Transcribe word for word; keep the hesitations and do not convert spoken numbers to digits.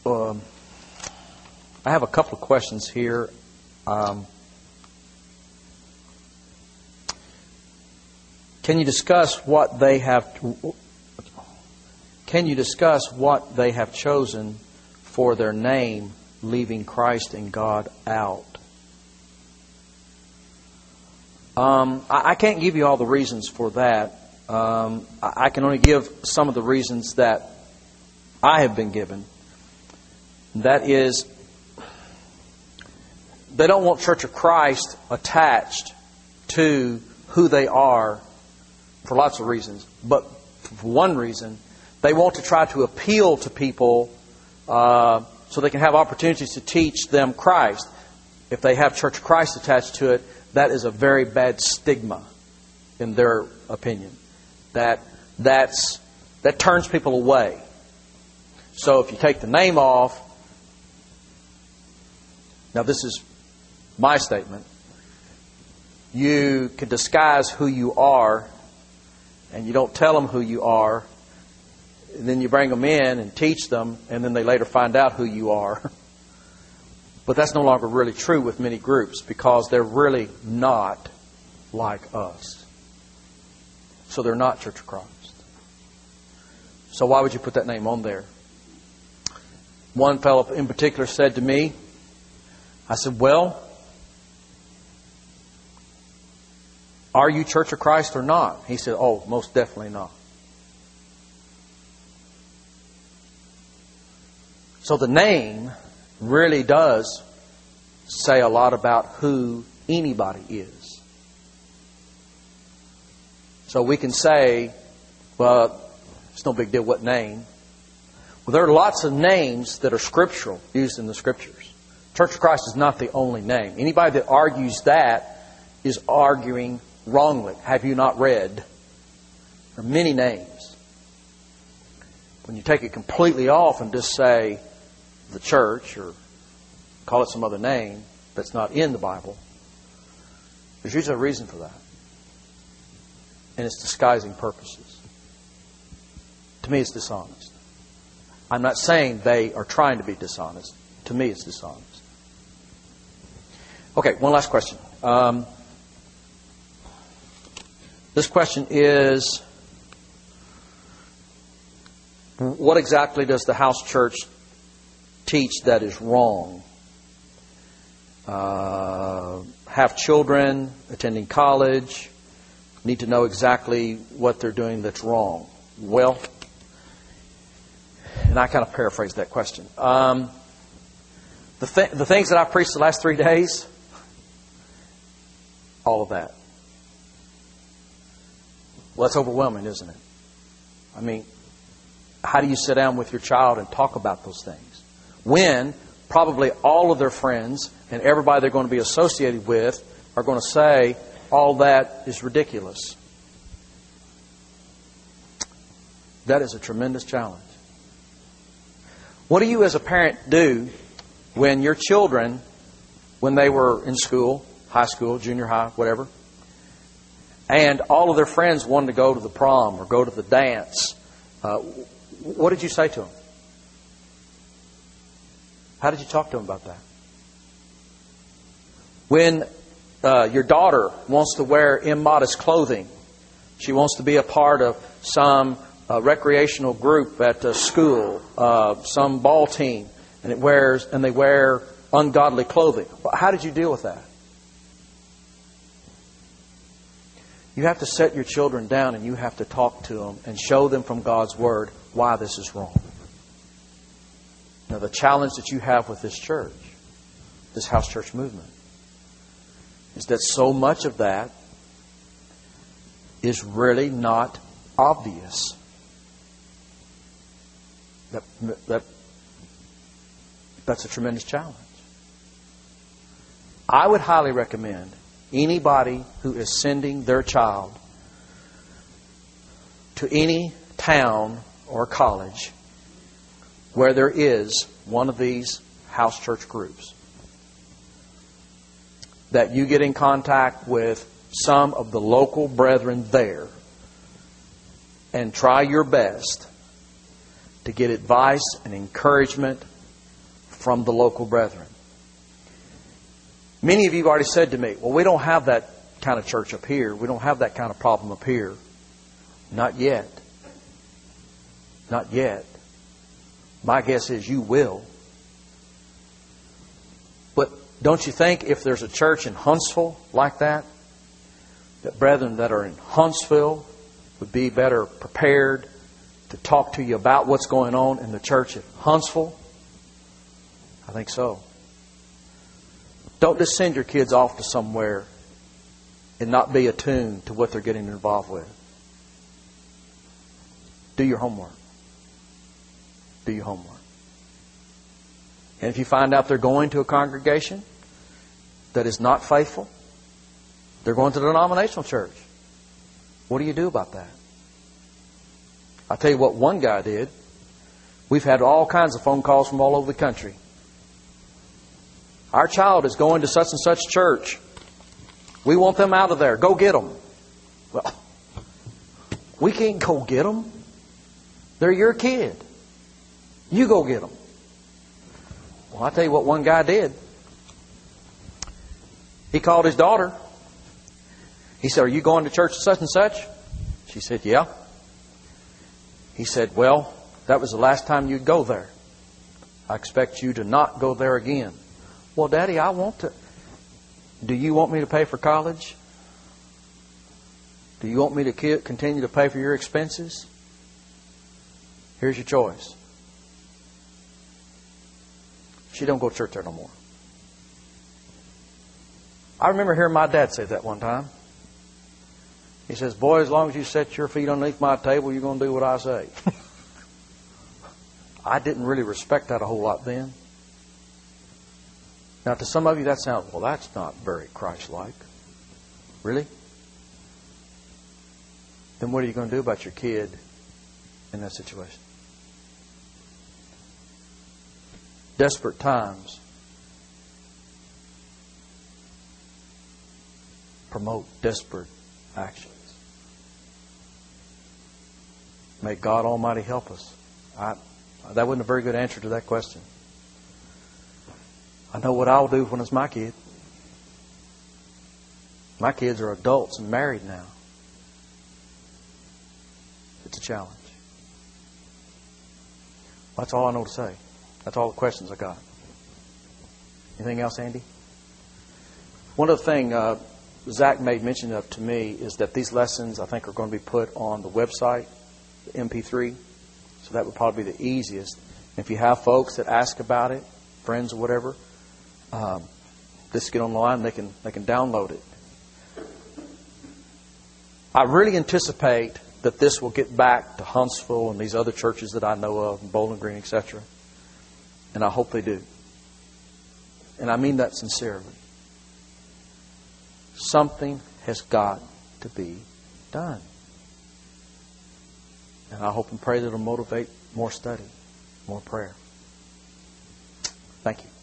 um, I have a couple of questions here. Um, can you discuss what they have? Can you discuss what they have chosen for their name, leaving Christ and God out? Um, I, I can't give you all the reasons for that. Um, I, I can only give some of the reasons that I have been given. That is, they don't want Church of Christ attached to who they are for lots of reasons. But for one reason, they want to try to appeal to people uh, so they can have opportunities to teach them Christ. If they have Church of Christ attached to it, that is a very bad stigma, in their opinion. That that's that turns people away. So if you take the name off, now this is my statement, you can disguise who you are, and you don't tell them who you are, and then you bring them in and teach them, and then they later find out who you are. But that's no longer really true with many groups, because they're really not like us. So they're not Church of Christ. So why would you put that name on there? One fellow in particular said to me, I said, well, are you Church of Christ or not? He said, oh, most definitely not. So the name really does say a lot about who anybody is. So we can say, well, it's no big deal what name. Well, there are lots of names that are scriptural, used in the Scriptures. Church of Christ is not the only name. Anybody that argues that is arguing wrongly. Have you not read? There are many names. When you take it completely off and just say the church, or call it some other name that's not in the Bible, there's usually a reason for that. And it's disguising purposes. To me, it's dishonest. I'm not saying they are trying to be dishonest. To me, it's dishonest. Okay, one last question. Um, this question is, what exactly does the house church teach that is wrong? Uh, have children, attending college, need to know exactly what they're doing that's wrong. Well, and I kind of paraphrase that question. Um, the, th- the things that I preached the last three days, all of that. Well, that's overwhelming, isn't it? I mean, how do you sit down with your child and talk about those things? When probably all of their friends and everybody they're going to be associated with are going to say, all that is ridiculous. That is a tremendous challenge. What do you as a parent do when your children, when they were in school, high school, junior high, whatever, and all of their friends wanted to go to the prom or go to the dance? Uh, what did you say to them? How did you talk to them about that? When uh, your daughter wants to wear immodest clothing, she wants to be a part of some uh, recreational group at uh, school, uh, some ball team, and it wears and they wear ungodly clothing. How did you deal with that? You have to set your children down and you have to talk to them and show them from God's Word why this is wrong. Now, the challenge that you have with this church, this house church movement, is that so much of that is really not obvious. That, that, that's a tremendous challenge. I would highly recommend anybody who is sending their child to any town or college where there is one of these house church groups, that you get in contact with some of the local brethren there and try your best to get advice and encouragement from the local brethren. Many of you have already said to me, well, we don't have that kind of church up here. We don't have that kind of problem up here. Not yet. Not yet. My guess is you will. But don't you think if there's a church in Huntsville like that, that brethren that are in Huntsville would be better prepared to talk to you about what's going on in the church at Huntsville? I think so. Don't just send your kids off to somewhere and not be attuned to what they're getting involved with. Do your homework. Do your homework. And if you find out they're going to a congregation that is not faithful, they're going to the denominational church, what do you do about that? I'll tell you what one guy did. We've had all kinds of phone calls from all over the country. Our child is going to such and such church. We want them out of there. Go get them. Well, we can't go get them. They're your kid. You go get them. Well, I'll tell you what one guy did. He called his daughter. He said, are you going to church such and such? She said, yeah. He said, well, that was the last time you'd go there. I expect you to not go there again. Well, Daddy, I want to. Do you want me to pay for college? Do you want me to continue to pay for your expenses? Here's your choice. She don't go to church there no more. I remember hearing my dad say that one time. He says, boy, as long as you set your feet underneath my table, you're going to do what I say. I didn't really respect that a whole lot then. Now, to some of you, that sounds, well, that's not very Christ-like. Really? Then what are you going to do about your kid in that situation? Desperate times promote desperate actions. May God Almighty help us. I, that wasn't a very good answer to that question. I know what I'll do when it's my kid. My kids are adults and married now. It's a challenge. That's all I know to say. That's all the questions I got. Anything else, Andy? One other thing uh, Zach made mention of to me is that these lessons, I think, are going to be put on the website, the M P three. So that would probably be the easiest. If you have folks that ask about it, friends or whatever, um, just get online and they can, they can download it. I really anticipate that this will get back to Huntsville and these other churches that I know of, Bowling Green, et cetera. And I hope they do. And I mean that sincerely. Something has got to be done. And I hope and pray that it'll motivate more study, more prayer. Thank you.